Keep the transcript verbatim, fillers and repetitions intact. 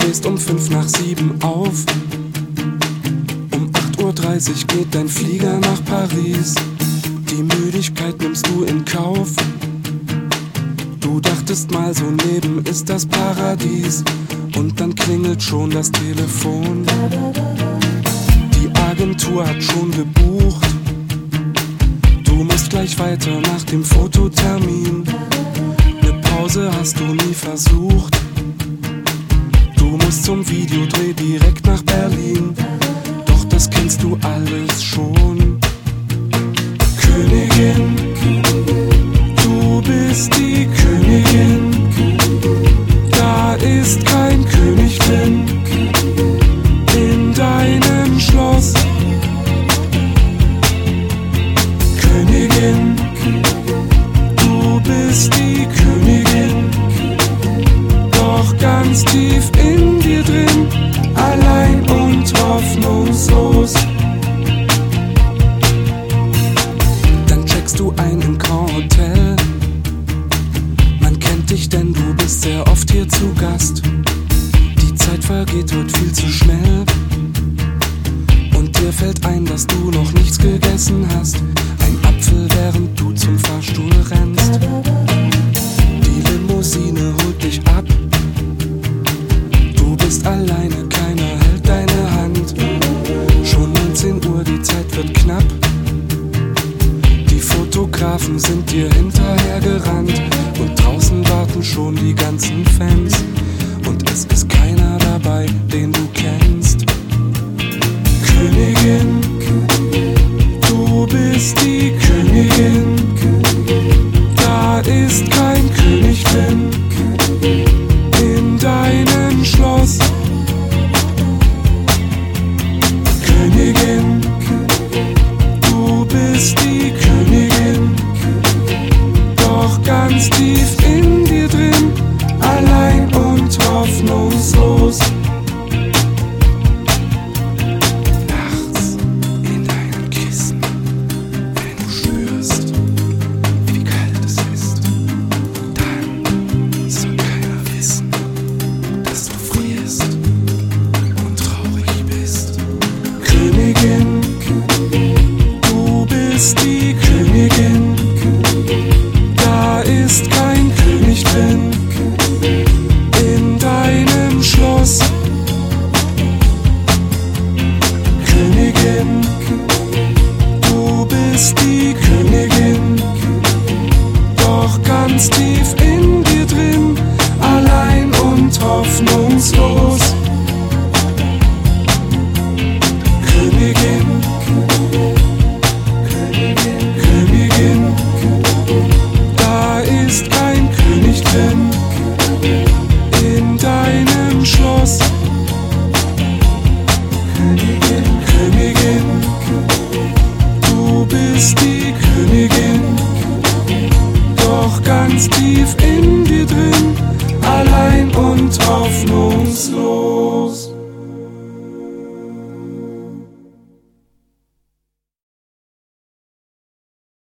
stehst um fünf nach sieben auf. Um acht Uhr dreißig geht dein Flieger nach Paris. Die Müdigkeit nimmst du in Kauf. Du dachtest mal, so ein Leben ist das Paradies. Und dann klingelt schon das Telefon. Die Agentur hat schon gebucht. Du musst gleich weiter nach dem Fototermin. Ne Pause hast du nie versucht. Du musst zum Videodreh direkt nach Berlin. Doch das kennst du alles schon. Königin, du bist die Königin. Da ist kein König drin in deinem Schloss. Königin, du bist die Königin. Doch ganz tief in dir drin, allein und hoffnungslos. Dann checkst du ein im Grand Hotel. Man kennt dich, denn du bist sehr oft hier zu Gast. Die Zeit vergeht dort viel zu schnell. Und dir fällt ein, dass du noch nichts gegessen hast. Ein Apfel, während du zum Fahrstuhl rennst. Die Limousine holt dich ab. Du bist alleine, keiner hält deine Hand. Schon neunzehn Uhr, die Zeit wird knapp. Die Fotografen sind dir hinterhergerannt. Und draußen warten schon die ganzen Fans. Und es ist keiner dabei, den du kennst. Königin, du bist die Königin. Da ist kein König drin in deinem Schloss. Königin, du bist die Königin. Doch ganz tief in dir drin, allein und hoffnungslos. Nachts in deinem Kissen, wenn du spürst, wie kalt es ist, dann soll keiner wissen, dass du frierst und traurig bist. Königin, du bist die Königin.